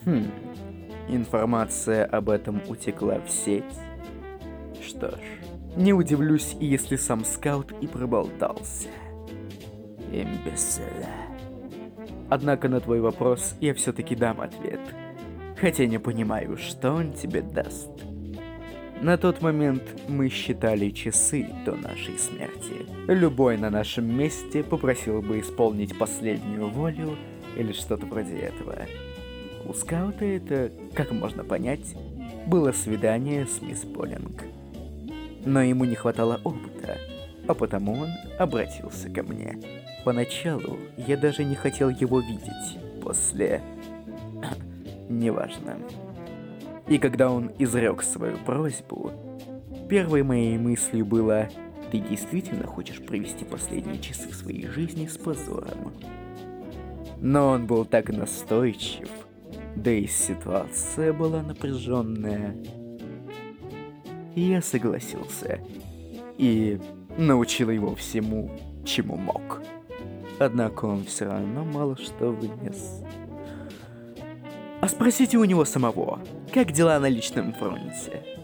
Хм, информация об этом утекла в сеть. Что ж, не удивлюсь, если сам скаут и проболтался. Имбециль. Однако на твой вопрос я все-таки дам ответ. Хотя не понимаю, что он тебе даст. На тот момент мы считали часы до нашей смерти. Любой на нашем месте попросил бы исполнить последнюю волю или что-то вроде этого. У скаута это, как можно понять, было свидание с мисс Полинг. Но ему не хватало опыта, а потому он обратился ко мне. Поначалу я даже не хотел его видеть, после... неважно. И когда он изрек свою просьбу, первой моей мыслью было: «Ты действительно хочешь провести последние часы своей жизни с позором?» Но он был так настойчив, да и ситуация была напряженная. И я согласился. И научил его всему, чему мог. Однако он все равно мало что вынес. А спросите у него самого, как дела на личном фронте?